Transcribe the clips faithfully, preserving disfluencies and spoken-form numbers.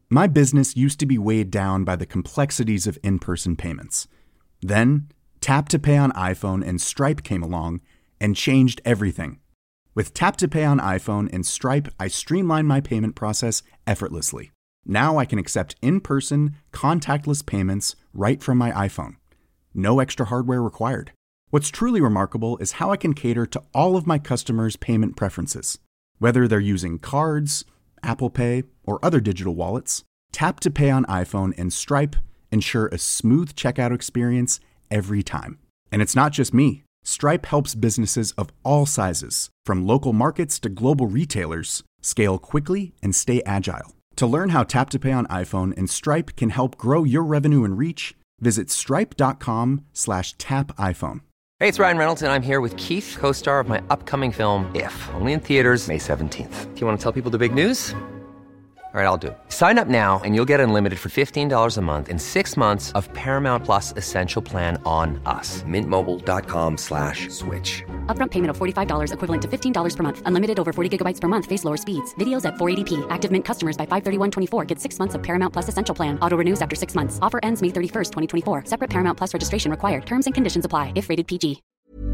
My business used to be weighed down by the complexities of in-person payments. Then, Tap to Pay on iPhone and Stripe came along and changed everything. With Tap to Pay on iPhone and Stripe, I streamlined my payment process effortlessly. Now I can accept in-person, contactless payments right from my iPhone. No extra hardware required. What's truly remarkable is how I can cater to all of my customers' payment preferences. Whether they're using cards, Apple Pay, or other digital wallets, Tap to Pay on iPhone and Stripe ensure a smooth checkout experience every time. And it's not just me. Stripe helps businesses of all sizes, from local markets to global retailers, scale quickly and stay agile. To learn how Tap to Pay on iPhone and Stripe can help grow your revenue and reach, visit stripe.com slash tap iPhone. Hey, it's Ryan Reynolds, and I'm here with Keith, co-star of my upcoming film, If, only in theaters May seventeenth. Do you want to tell people the big news? All right, I'll do it. Sign up now and you'll get unlimited for fifteen dollars a month and six months of Paramount Plus Essential Plan on us. Mint Mobile dot com slash switch. Upfront payment of forty-five dollars equivalent to fifteen dollars per month. Unlimited over forty gigabytes per month. Face lower speeds. Videos at four eighty p. Active Mint customers by five thirty-one twenty-four get six months of Paramount Plus Essential Plan. Auto renews after six months. Offer ends May thirty-first, twenty twenty-four. Separate Paramount Plus registration required. Terms and conditions apply if rated P G.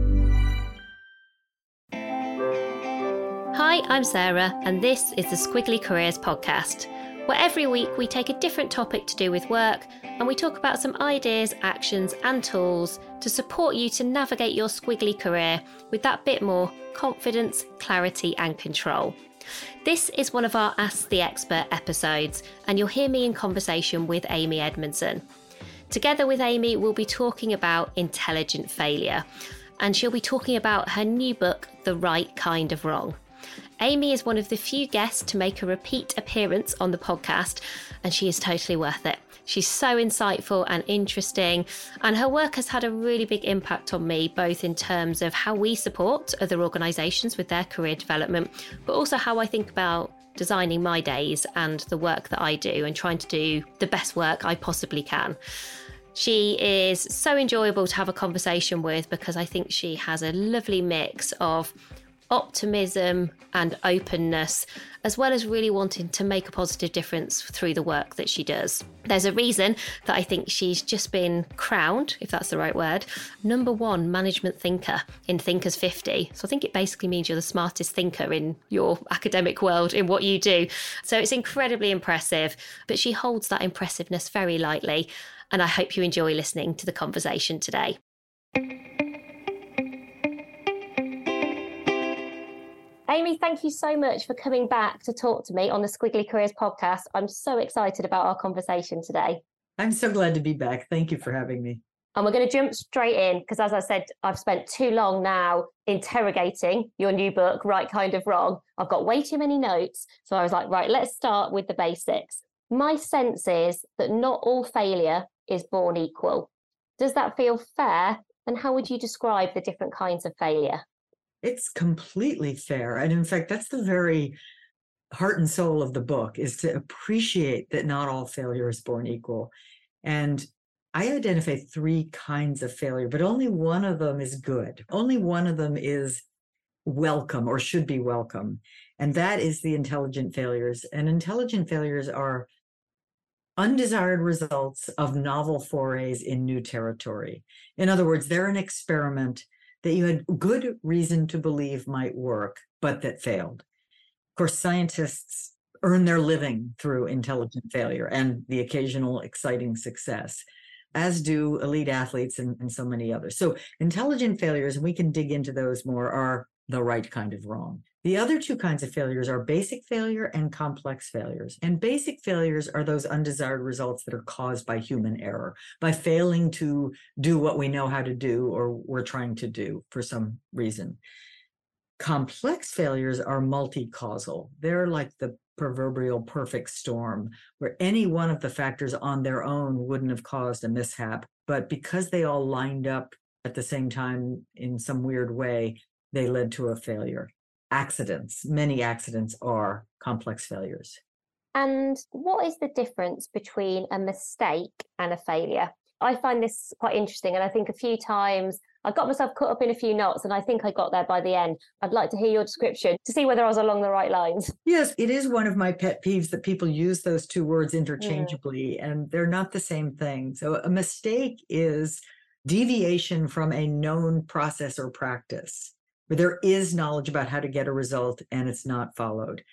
Hi, I'm Sarah, and this is the Squiggly Careers podcast, where every week we take a different topic to do with work and we talk about some ideas, actions and tools to support you to navigate your squiggly career with that bit more confidence, clarity and control. This is one of our Ask the Expert episodes, and you'll hear me in conversation with Amy Edmondson. Together with Amy, we'll be talking about intelligent failure, and she'll be talking about her new book, The Right Kind of Wrong. Amy is one of the few guests to make a repeat appearance on the podcast, and she is totally worth it. She's so insightful and interesting, and her work has had a really big impact on me, both in terms of how we support other organisations with their career development, but also how I think about designing my days and the work that I do and trying to do the best work I possibly can. She is so enjoyable to have a conversation with because I think she has a lovely mix of optimism and openness, as well as really wanting to make a positive difference through the work that she does. There's a reason that I think she's just been crowned, if that's the right word, number one management thinker in Thinkers fifty. So I think it basically means you're the smartest thinker in your academic world in what you do. So it's incredibly impressive, but she holds that impressiveness very lightly. And I hope you enjoy listening to the conversation today. Amy, thank you so much for coming back to talk to me on the Squiggly Careers podcast. I'm so excited about our conversation today. I'm so glad to be back. Thank you for having me. And we're going to jump straight in because, as I said, I've spent too long now interrogating your new book, Right Kind of Wrong. I've got way too many notes. So I was like, right, let's start with the basics. My sense is that not all failure is born equal. Does that feel fair? And how would you describe the different kinds of failure? It's completely fair. And in fact, that's the very heart and soul of the book, is to appreciate that not all failure is born equal. And I identify three kinds of failure, but only one of them is good. Only one of them is welcome or should be welcome. And that is the intelligent failures. And intelligent failures are undesired results of novel forays in new territory. In other words, they're an experiment that you had good reason to believe might work, but that failed. Of course, scientists earn their living through intelligent failure and the occasional exciting success, as do elite athletes and, and so many others. So intelligent failures, and we can dig into those more, are the right kind of wrong. The other two kinds of failures are basic failure and complex failures. And basic failures are those undesired results that are caused by human error, by failing to do what we know how to do or we're trying to do for some reason. Complex failures are multi-causal. They're like the proverbial perfect storm, where any one of the factors on their own wouldn't have caused a mishap, but because they all lined up at the same time in some weird way, they led to a failure. Accidents, many accidents are complex failures. And what is the difference between a mistake and a failure? I find this quite interesting, and I think a few times I got myself caught up in a few knots, and I think I got there by the end. I'd like to hear your description to see whether I was along the right lines. Yes, it is one of my pet peeves that people use those two words interchangeably, mm. and they're not the same thing. So a mistake is deviation from a known process or practice, where there is knowledge about how to get a result and it's not followed.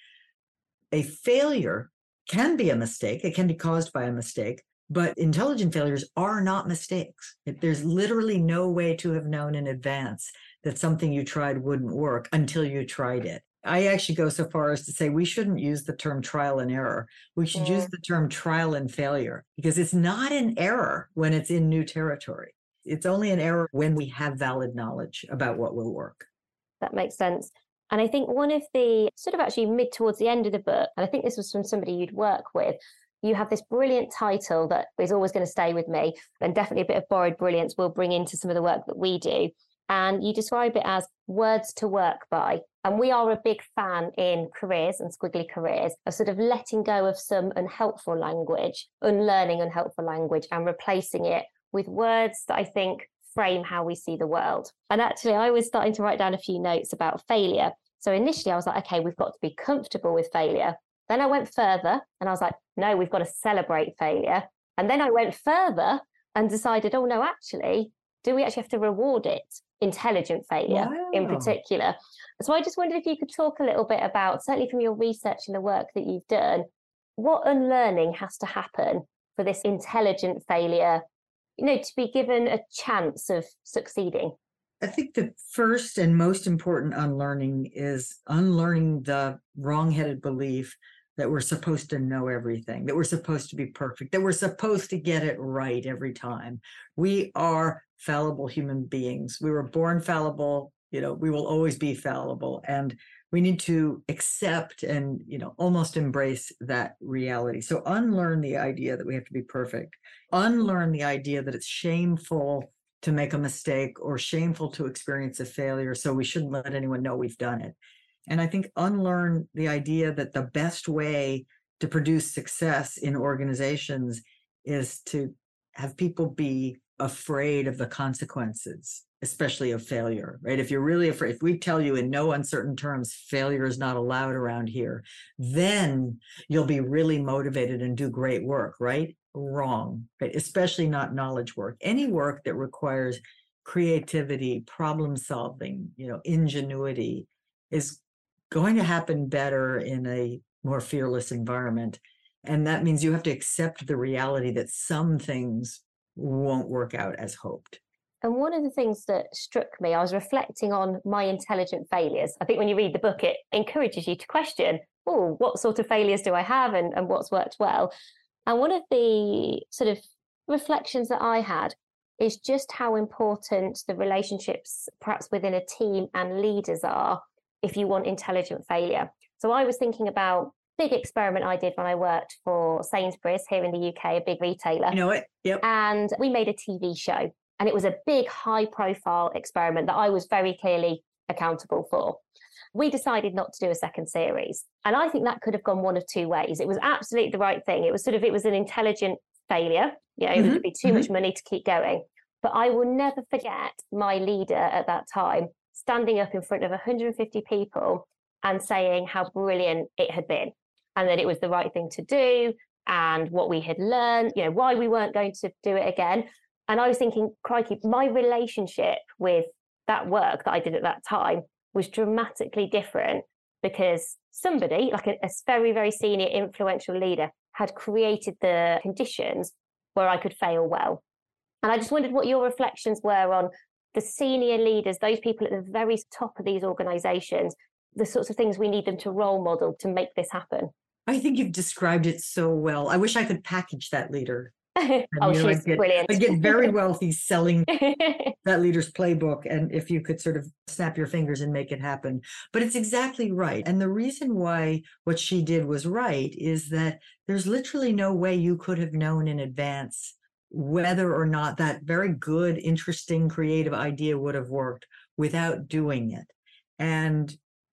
A failure can be a mistake. It can be caused by a mistake, but intelligent failures are not mistakes. There's literally no way to have known in advance that something you tried wouldn't work until you tried it. I actually go so far as to say we shouldn't use the term trial and error. We should yeah. use the term trial and failure, because it's not an error when it's in new territory. It's only an error when we have valid knowledge about what will work. That makes sense. And I think one of the sort of actually mid towards the end of the book, and I think this was from somebody you'd work with, you have this brilliant title that is always going to stay with me, and definitely a bit of borrowed brilliance we'll bring into some of the work that we do. And you describe it as words to work by. And we are a big fan in Careers and Squiggly Careers of sort of letting go of some unhelpful language, unlearning unhelpful language, and replacing it with words that I think frame how we see the world. And actually, I was starting to write down a few notes about failure. So initially I was like, okay, we've got to be comfortable with failure. Then I went further and I was like, no, we've got to celebrate failure. And then I went further and decided, oh no, actually, do we actually have to reward it? Intelligent failure wow. in particular. So I just wondered if you could talk a little bit about, certainly from your research and the work that you've done, what unlearning has to happen for this intelligent failure, you know, to be given a chance of succeeding? I think the first and most important unlearning is unlearning the wrong-headed belief that we're supposed to know everything, that we're supposed to be perfect, that we're supposed to get it right every time. We are fallible human beings. We were born fallible, you know, we will always be fallible. And we need to accept and, you know, almost embrace that reality. So unlearn the idea that we have to be perfect. Unlearn the idea that it's shameful to make a mistake or shameful to experience a failure, so we shouldn't let anyone know we've done it. And I think unlearn the idea that the best way to produce success in organizations is to have people be afraid of the consequences, especially of failure, right? If you're really afraid, if we tell you in no uncertain terms, failure is not allowed around here, then you'll be really motivated and do great work, right? Wrong, right? Especially not knowledge work. Any work that requires creativity, problem solving, you know, ingenuity is going to happen better in a more fearless environment. And that means you have to accept the reality that some things won't work out as hoped. And one of the things that struck me, I was reflecting on my intelligent failures. I think when you read the book, it encourages you to question, oh, what sort of failures do I have and, and what's worked well? And one of the sort of reflections that I had is just how important the relationships perhaps within a team and leaders are if you want intelligent failure. So I was thinking about a big experiment I did when I worked for Sainsbury's here in the U K, a big retailer. You know it, yep. And we made a T V show. And it was a big, high-profile experiment that I was very clearly accountable for. We decided not to do a second series. And I think that could have gone one of two ways. It was absolutely the right thing. It was sort of, it was an intelligent failure. You know, mm-hmm. it would be too mm-hmm. much money to keep going. But I will never forget my leader at that time standing up in front of one hundred fifty people and saying how brilliant it had been and that it was the right thing to do and what we had learned, you know, why we weren't going to do it again. And I was thinking, crikey, my relationship with that work that I did at that time was dramatically different because somebody, like a, a very, very senior influential leader, had created the conditions where I could fail well. And I just wondered what your reflections were on the senior leaders, those people at the very top of these organizations, the sorts of things we need them to role model to make this happen. I think you've described it so well. I wish I could package that leader. And, oh, you know, she's I'd get, brilliant. I'd get very wealthy selling that leader's playbook. And if you could sort of snap your fingers and make it happen. But it's exactly right. And the reason why what she did was right is that there's literally no way you could have known in advance whether or not that very good, interesting, creative idea would have worked without doing it. And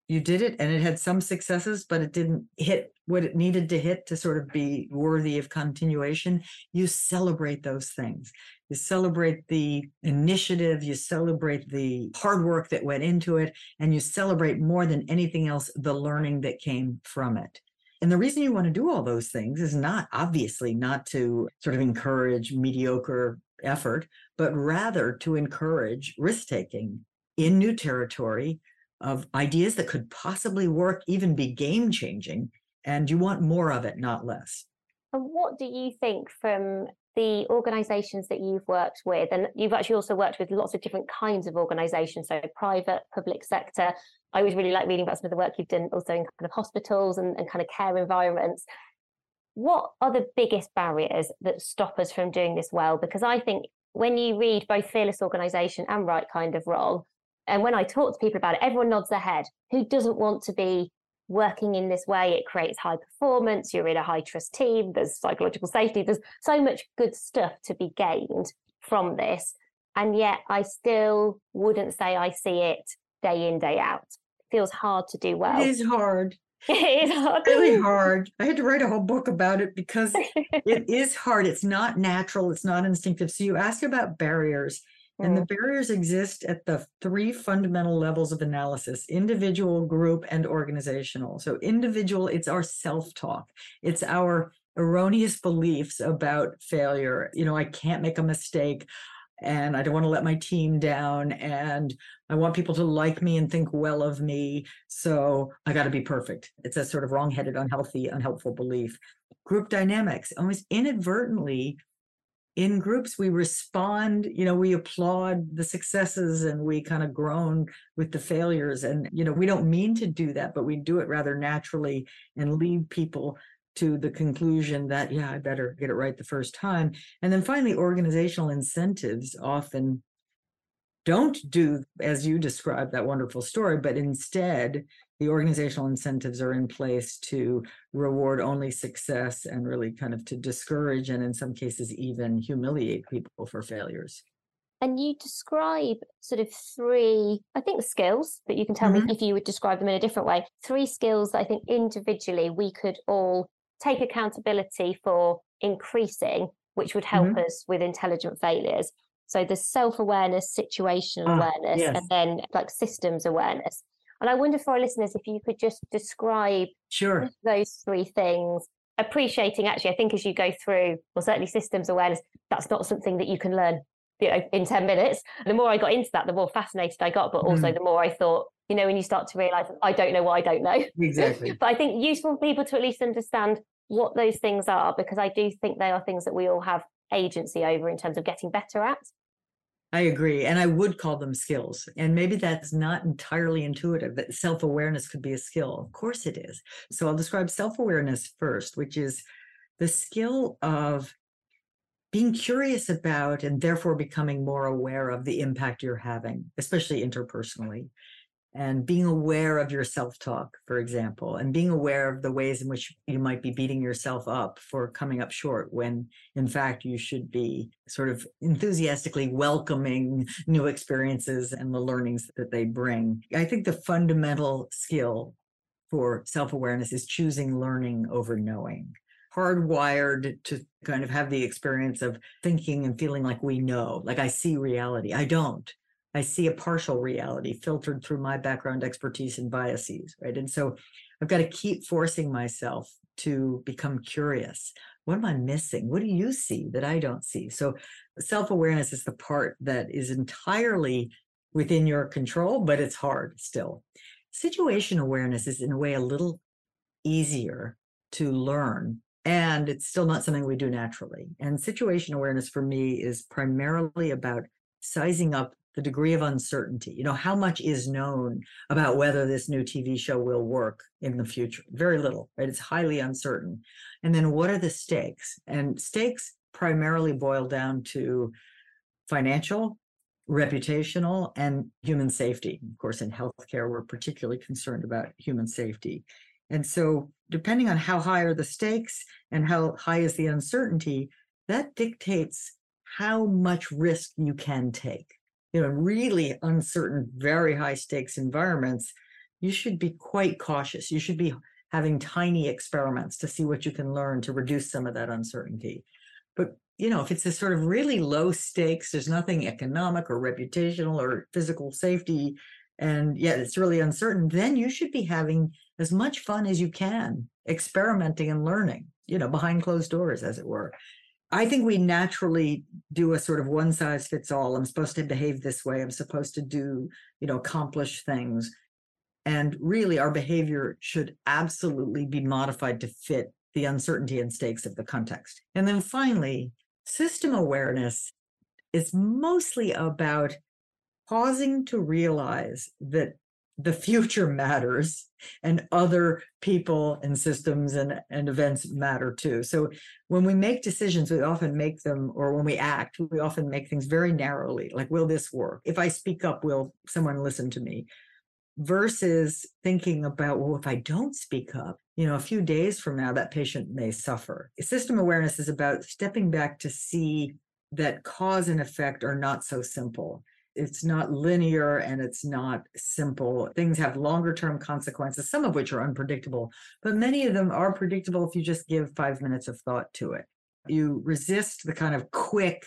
you did it and it had some successes, but it didn't hit what it needed to hit to sort of be worthy of continuation, you celebrate those things. You celebrate the initiative, you celebrate the hard work that went into it, and you celebrate more than anything else the learning that came from it. And the reason you want to do all those things is not obviously not to sort of encourage mediocre effort, but rather to encourage risk-taking in new territory of ideas that could possibly work, even be game-changing, and you want more of it, not less. And what do you think from the organisations that you've worked with? And you've actually also worked with lots of different kinds of organisations, so private, public sector. I always really like reading about some of the work you've done also in kind of hospitals and, and kind of care environments. What are the biggest barriers that stop us from doing this well? Because I think when you read both Fearless Organisation and Right Kind of Wrong, and when I talk to people about it, everyone nods their head. Who doesn't want to be working in this way? It creates high performance. You're in a high trust team. There's psychological safety. There's so much good stuff to be gained from this. And yet I still wouldn't say I see it day in, day out. It feels hard to do well. It is hard. It is hard. It's really hard. I had to write a whole book about it because it is hard. It's not natural. It's not instinctive. So you ask about barriers. And the barriers exist at the three fundamental levels of analysis: individual, group, and organizational. So individual, it's our self-talk. It's our erroneous beliefs about failure. You know, I can't make a mistake, and I don't want to let my team down, and I want people to like me and think well of me, so I got to be perfect. It's a sort of wrong-headed, unhealthy, unhelpful belief. Group dynamics, almost inadvertently, in groups, we respond, you know, we applaud the successes and we kind of groan with the failures. And, you know, we don't mean to do that, but we do it rather naturally and lead people to the conclusion that, yeah, I better get it right the first time. And then finally, organizational incentives often don't do, as you described that wonderful story, but instead, the organizational incentives are in place to reward only success and really kind of to discourage and in some cases even humiliate people for failures. And you describe sort of three, I think, skills, but you can tell mm-hmm. me if you would describe them in a different way. Three skills that I think individually we could all take accountability for increasing, which would help mm-hmm. us with intelligent failures. So there's self-awareness, situational ah, awareness, yes. and then like systems awareness. And I wonder for our listeners, if you could just describe sure. those three things, appreciating actually, I think as you go through, well, certainly systems awareness, that's not something that you can learn, you know, in ten minutes. The more I got into that, the more fascinated I got, but also mm. the more I thought, you know, when you start to realize, I don't know what I don't know. Exactly. But I think useful for people to at least understand what those things are, because I do think they are things that we all have agency over in terms of getting better at. I agree. And I would call them skills. And maybe that's not entirely intuitive, that self-awareness could be a skill. Of course it is. So I'll describe self-awareness first, which is the skill of being curious about and therefore becoming more aware of the impact you're having, especially interpersonally. And being aware of your self-talk, for example, and being aware of the ways in which you might be beating yourself up for coming up short when, in fact, you should be sort of enthusiastically welcoming new experiences and the learnings that they bring. I think the fundamental skill for self-awareness is choosing learning over knowing. Hardwired to kind of have the experience of thinking and feeling like we know, like I see reality. I don't. I see a partial reality filtered through my background expertise and biases, right? And so I've got to keep forcing myself to become curious. What am I missing? What do you see that I don't see? So self-awareness is the part that is entirely within your control, but it's hard still. Situation awareness is in a way a little easier to learn, and it's still not something we do naturally. And situation awareness for me is primarily about sizing up the degree of uncertainty. You know, how much is known about whether this new T V show will work in the future? Very little, right? It's highly uncertain. And then what are the stakes? And stakes primarily boil down to financial, reputational, and human safety. Of course, in healthcare, we're particularly concerned about human safety. And so depending on how high are the stakes and how high is the uncertainty, that dictates how much risk you can take. You know, really uncertain, very high stakes environments, you should be quite cautious. You should be having tiny experiments to see what you can learn to reduce some of that uncertainty. But, you know, if it's a sort of really low stakes, there's nothing economic or reputational or physical safety, and yet it's really uncertain, then you should be having as much fun as you can, experimenting and learning, you know, behind closed doors, as it were. I think we naturally do a sort of one size fits all. I'm supposed to behave this way. I'm supposed to do, you know, accomplish things. And really, our behavior should absolutely be modified to fit the uncertainty and stakes of the context. And then finally, system awareness is mostly about pausing to realize that the future matters and other people and systems and, and events matter too. So when we make decisions, we often make them, or when we act, we often make things very narrowly, like, will this work? If I speak up, will someone listen to me? Versus thinking about, well, if I don't speak up, you know, a few days from now, that patient may suffer. System awareness is about stepping back to see that cause and effect are not so simple. It's not linear and it's not simple. Things have longer term consequences, some of which are unpredictable, but many of them are predictable if you just give five minutes of thought to it. You resist the kind of quick,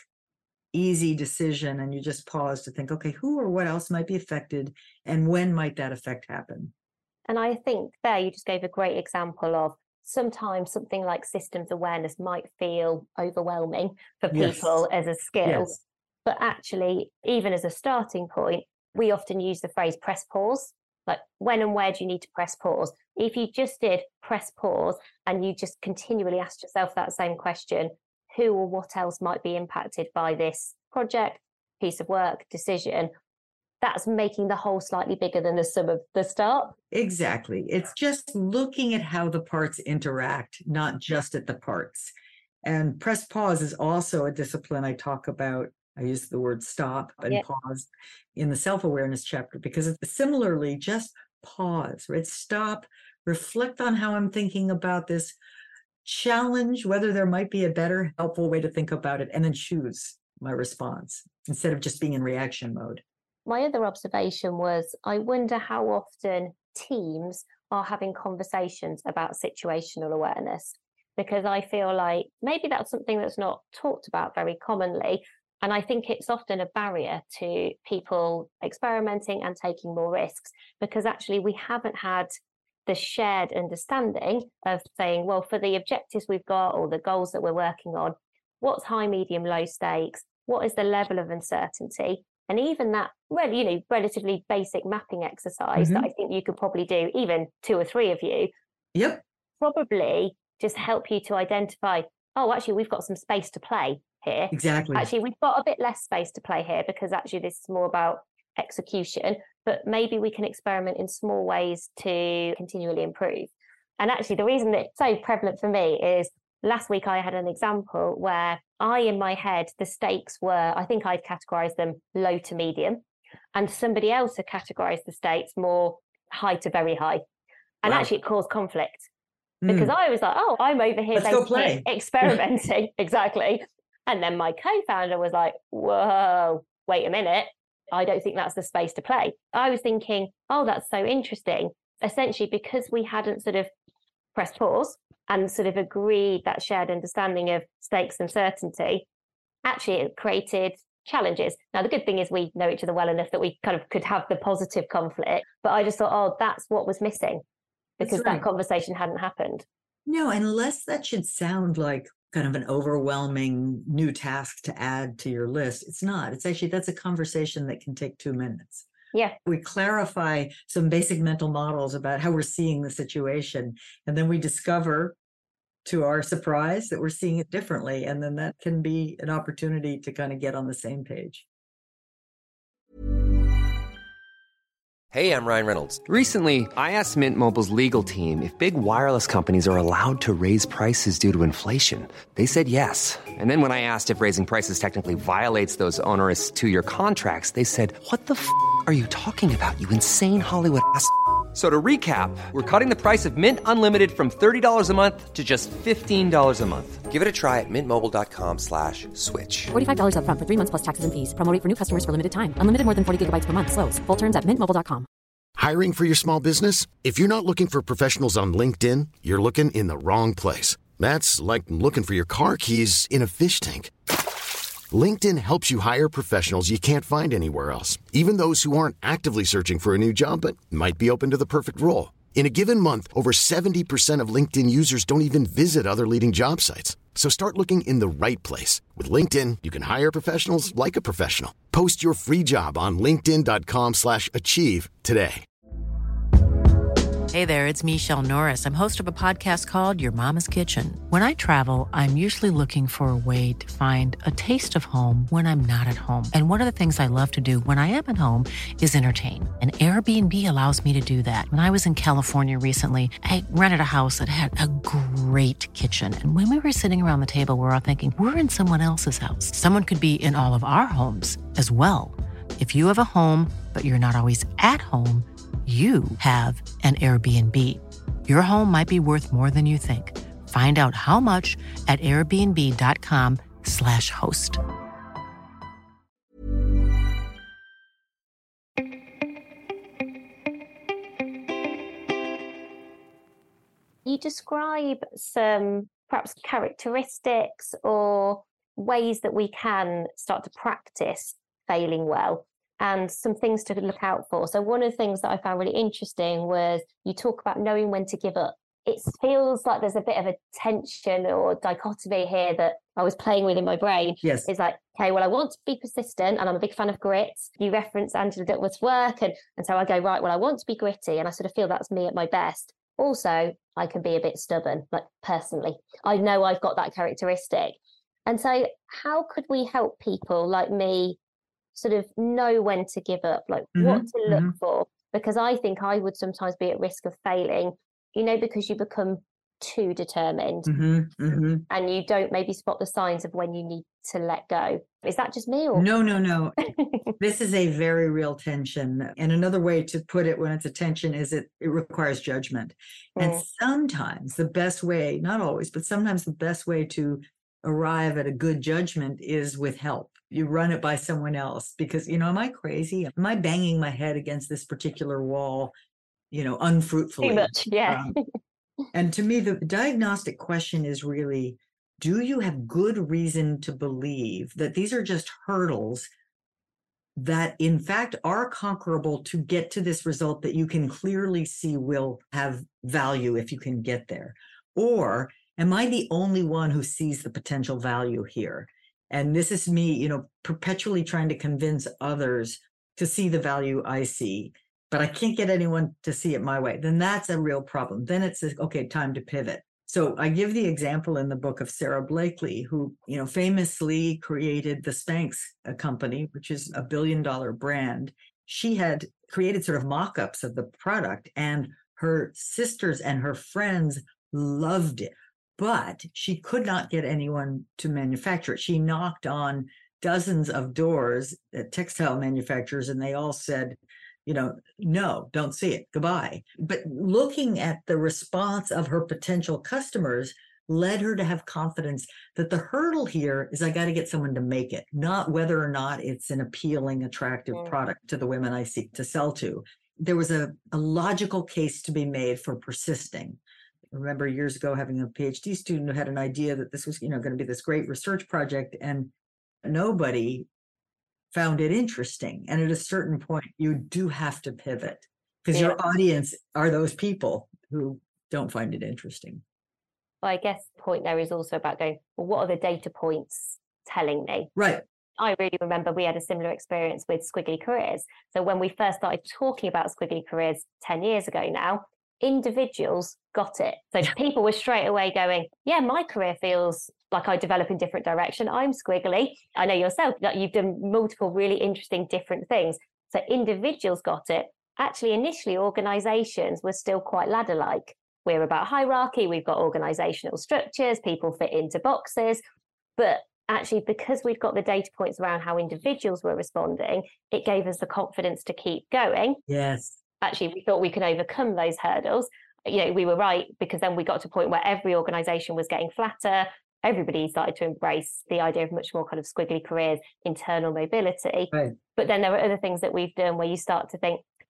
easy decision and you just pause to think, okay, who or what else might be affected and when might that effect happen? And I think there you just gave a great example of sometimes something like systems awareness might feel overwhelming for people yes. as a skill. Yes. But actually, even as a starting point, we often use the phrase press pause. Like, when and where do you need to press pause? If you just did press pause and you just continually asked yourself that same question, who or what else might be impacted by this project, piece of work, decision, that's making the whole slightly bigger than the sum of the start. Exactly. It's just looking at how the parts interact, not just at the parts. And press pause is also a discipline I talk about. I use the word stop and yeah. pause in the self-awareness chapter, because it's similarly just pause, right? Stop, reflect on how I'm thinking about this, challenge whether there might be a better, helpful way to think about it, and then choose my response instead of just being in reaction mode. My other observation was, I wonder how often teams are having conversations about situational awareness, because I feel like maybe that's something that's not talked about very commonly. And I think it's often a barrier to people experimenting and taking more risks, because actually we haven't had the shared understanding of saying, well, for the objectives we've got or the goals that we're working on, what's high, medium, low stakes? What is the level of uncertainty? And even that, well, you know, relatively basic mapping exercise mm-hmm. that I think you could probably do, even two or three of you. Yep. Probably just help you to identify, oh, actually, we've got some space to play here. Exactly. Actually, we've got a bit less space to play here because actually this is more about execution, but maybe we can experiment in small ways to continually improve. And actually, the reason that it's so prevalent for me is last week I had an example where I, in my head, the stakes were, I think I'd categorized them low to medium, and somebody else had categorized the stakes more high to very high. And wow. actually it caused conflict because mm. I was like, oh, I'm over here basically experimenting. Exactly. And then my co-founder was like, whoa, wait a minute. I don't think that's the space to play. I was thinking, oh, that's so interesting. Essentially, because we hadn't sort of pressed pause and sort of agreed that shared understanding of stakes and certainty, actually it created challenges. Now, the good thing is we know each other well enough that we kind of could have the positive conflict. But I just thought, oh, that's what was missing because right. that conversation hadn't happened. No, unless that should sound like kind of an overwhelming new task to add to your list. It's not. It's actually, that's a conversation that can take two minutes. Yeah. We clarify some basic mental models about how we're seeing the situation. And then we discover, to our surprise, that we're seeing it differently. And then that can be an opportunity to kind of get on the same page. Hey, I'm Ryan Reynolds. Recently, I asked Mint Mobile's legal team if big wireless companies are allowed to raise prices due to inflation. They said yes. And then when I asked if raising prices technically violates those onerous two-year contracts, they said, what the f*** are you talking about, you insane Hollywood ass f- So to recap, we're cutting the price of Mint Unlimited from thirty dollars a month to just fifteen dollars a month. Give it a try at mintmobile.com slash switch. forty-five dollars up front for three months plus taxes and fees. Promo rate for new customers for limited time. Unlimited more than forty gigabytes per month. Slows full terms at mint mobile dot com. Hiring for your small business? If you're not looking for professionals on LinkedIn, you're looking in the wrong place. That's like looking for your car keys in a fish tank. LinkedIn helps you hire professionals you can't find anywhere else, even those who aren't actively searching for a new job but might be open to the perfect role. In a given month, over seventy percent of LinkedIn users don't even visit other leading job sites. So start looking in the right place. With LinkedIn, you can hire professionals like a professional. Post your free job on linkedin.com slash achieve today. Hey there, it's Michelle Norris. I'm host of a podcast called Your Mama's Kitchen. When I travel, I'm usually looking for a way to find a taste of home when I'm not at home. And one of the things I love to do when I am at home is entertain. And Airbnb allows me to do that. When I was in California recently, I rented a house that had a great kitchen. And when we were sitting around the table, we were all thinking, we're in someone else's house. Someone could be in all of our homes as well. If you have a home, but you're not always at home, you have an Airbnb. Your home might be worth more than you think. Find out how much at airbnb.com slash host. You describe some perhaps characteristics or ways that we can start to practice failing well, and some things to look out for. So one of the things that I found really interesting was you talk about knowing when to give up. It feels like there's a bit of a tension or dichotomy here that I was playing with in my brain. Yes. It's like, okay, well, I want to be persistent and I'm a big fan of grit. You reference Angela Duckworth's work. And, and so I go, right, well, I want to be gritty. And I sort of feel that's me at my best. Also, I can be a bit stubborn, like personally. I know I've got that characteristic. And so how could we help people like me sort of know when to give up, like mm-hmm, what to look mm-hmm. for? Because I think I would sometimes be at risk of failing, you know, because you become too determined mm-hmm, mm-hmm. and you don't maybe spot the signs of when you need to let go. Is that just me? Or? No, no, no. This is a very real tension. And another way to put it when it's a tension is it, it requires judgment. Mm. And sometimes the best way, not always, but sometimes the best way to arrive at a good judgment is with help. You run it by someone else because, you know, am I crazy? Am I banging my head against this particular wall, you know, unfruitfully? Too much, yeah. Um, and to me, the diagnostic question is really, do you have good reason to believe that these are just hurdles that in fact are conquerable to get to this result that you can clearly see will have value if you can get there? Or am I the only one who sees the potential value here? And this is me, you know, perpetually trying to convince others to see the value I see, but I can't get anyone to see it my way. Then that's a real problem. Then it's, okay, time to pivot. So I give the example in the book of Sarah Blakely, who, you know, famously created the Spanx company, which is a billion dollar brand. She had created sort of mock-ups of the product, and her sisters and her friends loved it. But she could not get anyone to manufacture it. She knocked on dozens of doors at textile manufacturers, and they all said, you know, no, don't see it, goodbye. But looking at the response of her potential customers led her to have confidence that the hurdle here is I got to get someone to make it, not whether or not it's an appealing, attractive mm. product to the women I seek to sell to. There was a, a logical case to be made for persisting. I remember years ago having a PhD student who had an idea that this was, you know, going to be this great research project, and nobody found it interesting. And at a certain point, you do have to pivot because yeah. your audience are those people who don't find it interesting. Well, I guess the point there is also about going, well, what are the data points telling me? Right. I really remember we had a similar experience with Squiggly Careers. So when we first started talking about Squiggly Careers ten years ago now, individuals got it. So people were straight away going, yeah, my career feels like I develop in different direction. I'm squiggly. I know yourself that you've done multiple really interesting different things. So individuals got it. Actually, initially, organizations were still quite ladder-like. We're about hierarchy. We've got organizational structures. People fit into boxes. But actually, because we've got the data points around how individuals were responding, it gave us the confidence to keep going. Yes. Actually, we thought we could overcome those hurdles. You know, we were right, because then we got to a point where every organization was getting flatter. Everybody started to embrace the idea of much more kind of squiggly careers, internal mobility. Right. But then there are other things that we've done where you start to think,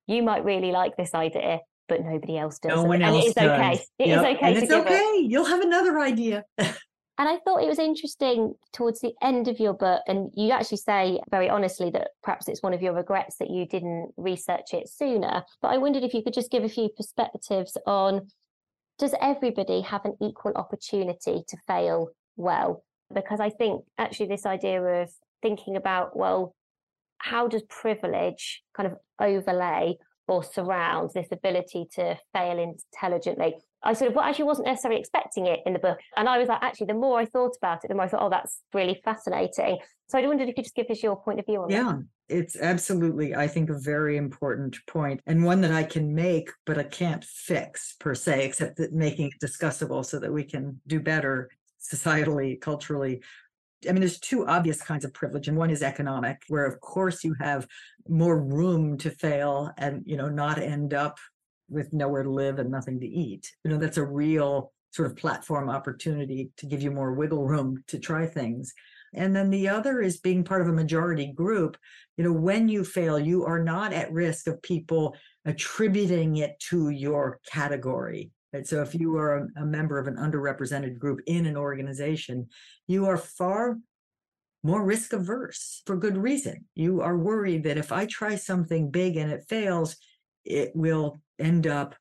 you might really like this idea, but nobody else does. No one and else it is does. okay. It Yep. is okay and to it's give okay. it. You'll have another idea. And I thought it was interesting towards the end of your book, and you actually say very honestly that perhaps it's one of your regrets that you didn't research it sooner. But I wondered if you could just give a few perspectives on, does everybody have an equal opportunity to fail well? Because I think actually this idea of thinking about, well, how does privilege kind of overlay or surround this ability to fail intelligently? I sort of well, actually wasn't necessarily expecting it in the book. And I was like, actually, the more I thought about it, the more I thought, oh, that's really fascinating. So I wondered if you could just give us your point of view on yeah, that. It's absolutely, I think, a very important point, and one that I can make, but I can't fix per se, except that making it discussable so that we can do better societally, culturally. I mean, there's two obvious kinds of privilege, and one is economic, where of course you have more room to fail and, you know, not end up with nowhere to live and nothing to eat. You know, that's a real sort of platform opportunity to give you more wiggle room to try things. And then the other is being part of a majority group. You know, when you fail, you are not at risk of people attributing it to your category. Right? So if you are a, a member of an underrepresented group in an organization, you are far more risk averse for good reason. You are worried that if I try something big and it fails, it will end up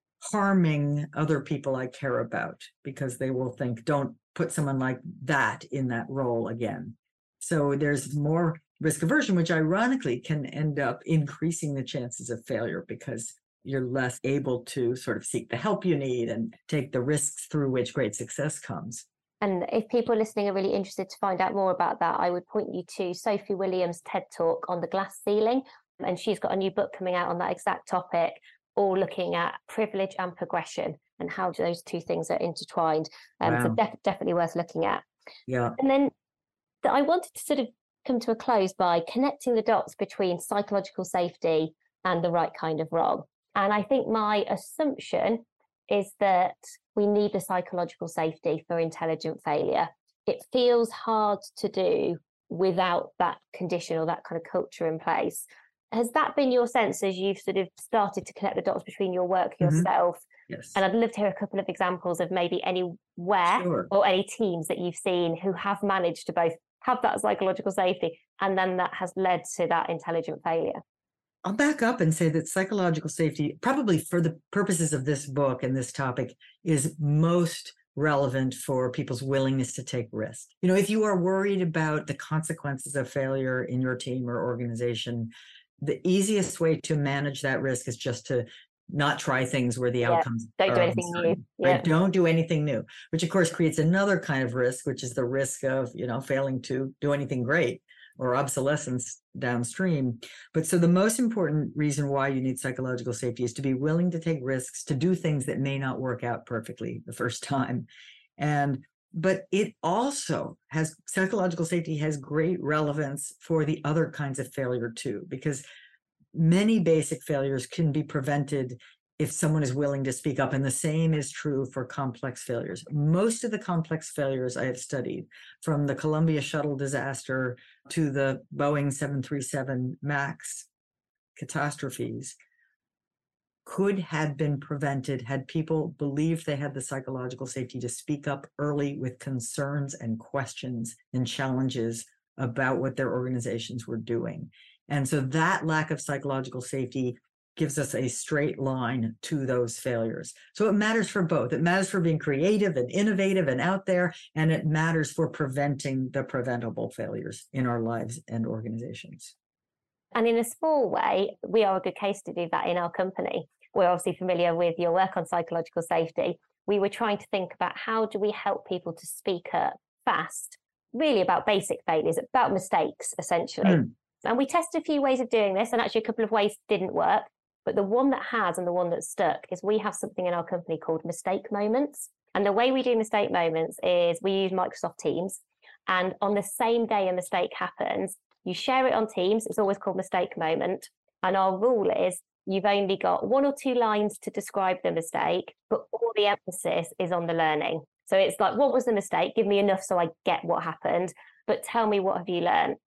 harming other people I care about, because they will think, don't put someone like that in that role again. So there's more risk aversion, which ironically can end up increasing the chances of failure, because you're less able to sort of seek the help you need and take the risks through which great success comes. And if people listening are really interested to find out more about that, I would point you to Sophie Williams' TED Talk on the glass ceiling. And she's got a new book coming out on that exact topic, all looking at privilege and progression and how those two things are intertwined. Um, Wow. So def- definitely worth looking at. Yeah. And then th- I wanted to sort of come to a close by connecting the dots between psychological safety and the right kind of wrong. And I think my assumption is that we need the psychological safety for intelligent failure. It feels hard to do without that condition or that kind of culture in place. Has that been your sense as you've sort of started to connect the dots between your work Mm-hmm. yourself? Yes. And I'd love to hear a couple of examples of maybe anywhere Sure. or any teams that you've seen who have managed to both have that psychological safety and then that has led to that intelligent failure. I'll back up and say that psychological safety, probably for the purposes of this book and this topic, is most relevant for people's willingness to take risk. You know, if you are worried about the consequences of failure in your team or organization, the easiest way to manage that risk is just to not try things where the Yeah, outcomes don't do are anything new. uncertain, Yeah. right? Don't do anything new, which of course creates another kind of risk, which is the risk of, you know, failing to do anything great or obsolescence downstream. But so the most important reason why you need psychological safety is to be willing to take risks, to do things that may not work out perfectly the first time. And but it also has, psychological safety has great relevance for the other kinds of failure too, because many basic failures can be prevented if someone is willing to speak up. And the same is true for complex failures. Most of the complex failures I have studied, from the Columbia shuttle disaster to the Boeing seven thirty-seven MAX catastrophes, could have been prevented had people believed they had the psychological safety to speak up early with concerns and questions and challenges about what their organizations were doing. And so that lack of psychological safety gives us a straight line to those failures. So it matters for both. It matters for being creative and innovative and out there, and it matters for preventing the preventable failures in our lives and organizations. And in a small way, we are a good case to do that in our company. We're obviously familiar with your work on psychological safety. We were trying to think about how do we help people to speak up fast, really about basic failures, about mistakes, essentially. Mm. And we tested a few ways of doing this, and actually a couple of ways didn't work. But the one that has and the one that's stuck is we have something in our company called mistake moments. And the way we do mistake moments is we use Microsoft Teams. And on the same day a mistake happens, you share it on Teams. It's always called mistake moment. And our rule is you've only got one or two lines to describe the mistake, but all the emphasis is on the learning. So it's like, what was the mistake? Give me enough so I get what happened, but tell me, what have you learned?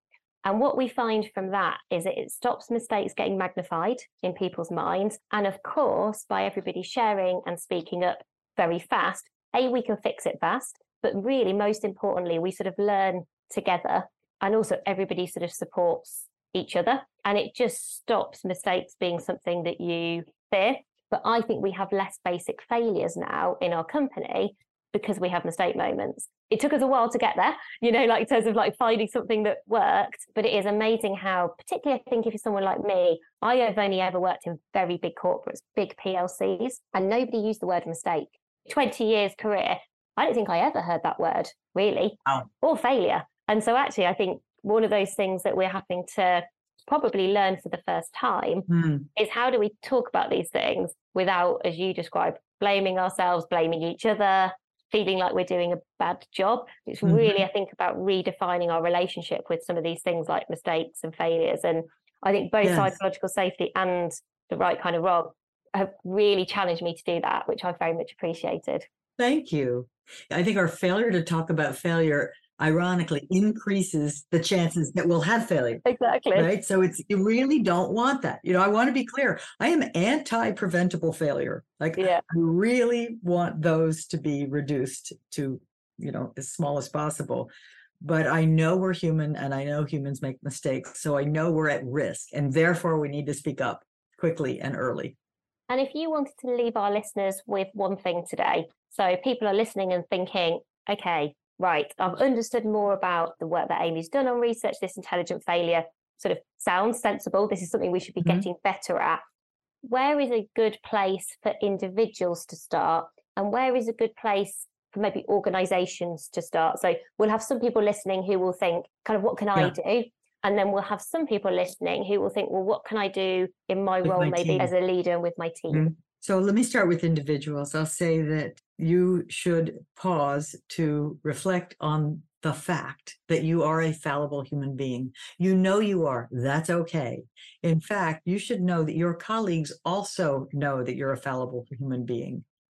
And what we find from that is that it stops mistakes getting magnified in people's minds. And of course, by everybody sharing and speaking up very fast, A, we can fix it fast, but really, most importantly, we sort of learn together, and also everybody sort of supports each other. And it just stops mistakes being something that you fear. But I think we have less basic failures now in our company because we have mistake moments. It took us a while to get there, you know, like in terms of like finding something that worked, but it is amazing how, particularly I think if you're someone like me, I have only ever worked in very big corporates, big P L Cs, and nobody used the word mistake. twenty years career, I don't think I ever heard that word really, oh. or failure. And so actually, I think one of those things that we're having to probably learn for the first time mm. is how do we talk about these things without, as you described, blaming ourselves, blaming each other, feeling like we're doing a bad job. It's mm-hmm. really, I think, about redefining our relationship with some of these things like mistakes and failures. And I think both yes. psychological safety and the right kind of wrong have really challenged me to do that, which I've very much appreciated. Thank you. I think our failure to talk about failure ironically increases the chances that we'll have failure. Exactly. Right. So it's, you really don't want that. You know, I want to be clear. I am anti-preventable failure. Like yeah. I really want those to be reduced to, you know, as small as possible. But I know we're human and I know humans make mistakes. So I know we're at risk and therefore we need to speak up quickly and early. And if you wanted to leave our listeners with one thing today, so people are listening and thinking, okay, right, I've understood more about the work that Amy's done on research. This intelligent failure sort of sounds sensible. This is something we should be mm-hmm. getting better at. Where is a good place for individuals to start? And where is a good place for maybe organizations to start? So we'll have some people listening who will think, kind of, what can I yeah. do? And then we'll have some people listening who will think, well, what can I do in my with role, my maybe team. As a leader and with my team? Mm-hmm. So let me start with individuals. I'll say that you should pause to reflect on the fact that you are a fallible human being. You know you are. That's okay. In fact, you should know that your colleagues also know that you're a fallible human being.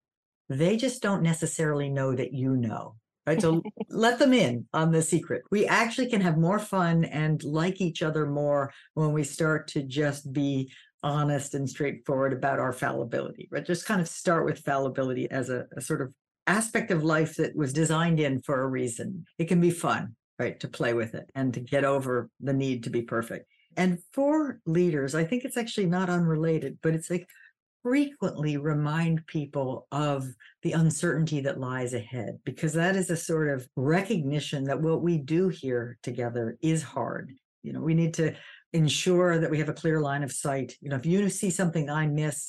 They just don't necessarily know that you know. Right? So let them in on the secret. We actually can have more fun and like each other more when we start to just be honest and straightforward about our fallibility, right? Just kind of start with fallibility as a, a sort of aspect of life that was designed in for a reason. It can be fun, right? To play with it and to get over the need to be perfect. And for leaders, I think it's actually not unrelated, but it's like frequently remind people of the uncertainty that lies ahead, because that is a sort of recognition that what we do here together is hard. You know, we need to ensure that we have a clear line of sight. You know, if you see something I miss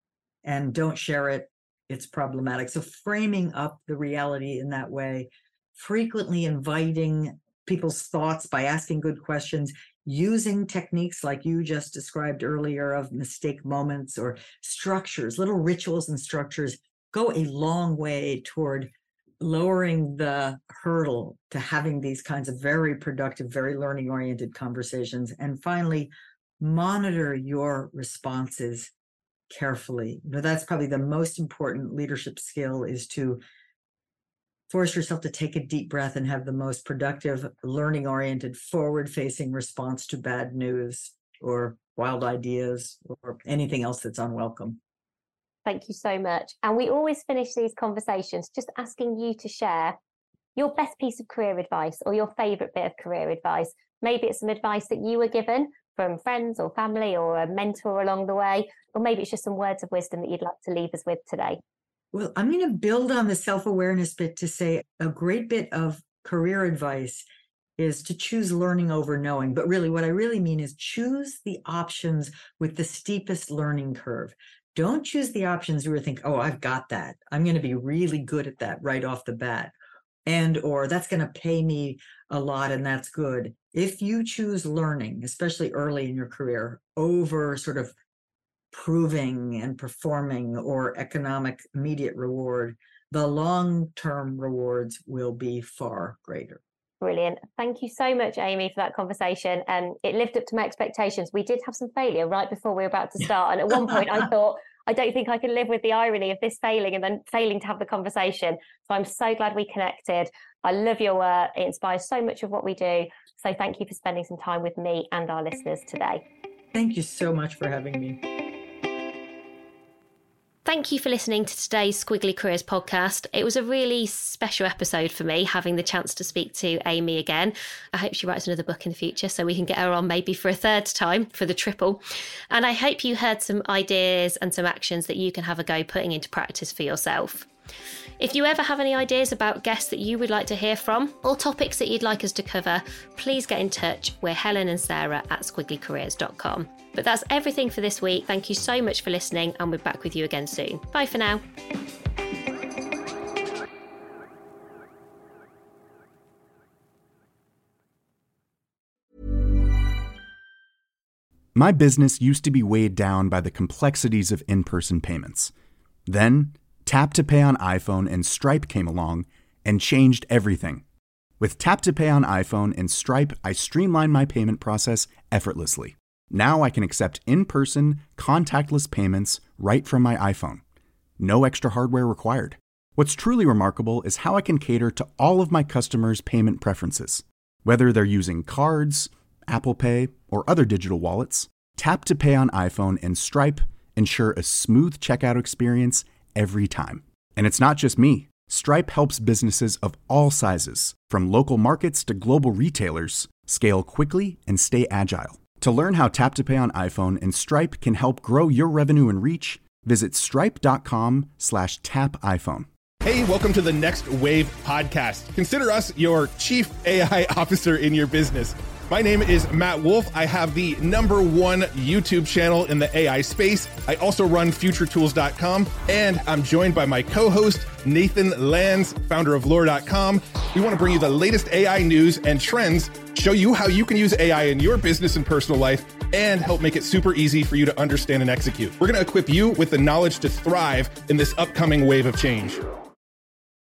and don't share it, it's problematic. So framing up the reality in that way, frequently inviting people's thoughts by asking good questions, using techniques like you just described earlier of mistake moments or structures, little rituals and structures go a long way toward lowering the hurdle to having these kinds of very productive, very learning-oriented conversations. And finally, monitor your responses carefully. You know, that's probably the most important leadership skill, is to force yourself to take a deep breath and have the most productive, learning-oriented, forward-facing response to bad news or wild ideas or anything else that's unwelcome. Thank you so much. And we always finish these conversations just asking you to share your best piece of career advice or your favorite bit of career advice. Maybe it's some advice that you were given from friends or family or a mentor along the way, or maybe it's just some words of wisdom that you'd like to leave us with today. Well, I'm going to build on the self-awareness bit to say a great bit of career advice is to choose learning over knowing. But really, what I really mean is choose the options with the steepest learning curve. Don't choose the options where you think, oh, I've got that. I'm going to be really good at that right off the bat. And, or that's going to pay me a lot and that's good. If you choose learning, especially early in your career, over sort of proving and performing or economic immediate reward, the long-term rewards will be far greater. Brilliant. Thank you so much, Amy, for that conversation. Um, it lived up to my expectations. We did have some failure right before we were about to start. And at one point I thought, I don't think I can live with the irony of this failing and then failing to have the conversation. So I'm so glad we connected. I love your work. It inspires so much of what we do. So thank you for spending some time with me and our listeners today. Thank you so much for having me. Thank you for listening to today's Squiggly Careers podcast. It was a really special episode for me, having the chance to speak to Amy again. I hope she writes another book in the future so we can get her on maybe for a third time, for the triple. And I hope you heard some ideas and some actions that you can have a go putting into practice for yourself. If you ever have any ideas about guests that you would like to hear from or topics that you'd like us to cover, please get in touch. We're Helen and Sarah at squiggly careers dot com. But that's everything for this week. Thank you so much for listening, and we're back with you again soon. Bye for now. My business used to be weighed down by the complexities of in-person payments. Then, Tap to Pay on iPhone and Stripe came along and changed everything. With Tap to Pay on iPhone and Stripe, I streamlined my payment process effortlessly. Now I can accept in-person, contactless payments right from my iPhone. No extra hardware required. What's truly remarkable is how I can cater to all of my customers' payment preferences. Whether they're using cards, Apple Pay, or other digital wallets, Tap to Pay on iPhone and Stripe ensure a smooth checkout experience every time. And it's not just me. Stripe helps businesses of all sizes, from local markets to global retailers, scale quickly and stay agile. To learn how Tap to Pay on iPhone and Stripe can help grow your revenue and reach, visit stripe.com slash tap iPhone. Hey, welcome to the Next Wave podcast. Consider us your chief A I officer in your business. My name is Matt Wolf. I have the number one YouTube channel in the A I space. I also run future tools dot com, and I'm joined by my co-host, Nathan Lands, founder of lore dot com. We want to bring you the latest A I news and trends, show you how you can use A I in your business and personal life, and help make it super easy for you to understand and execute. We're going to equip you with the knowledge to thrive in this upcoming wave of change.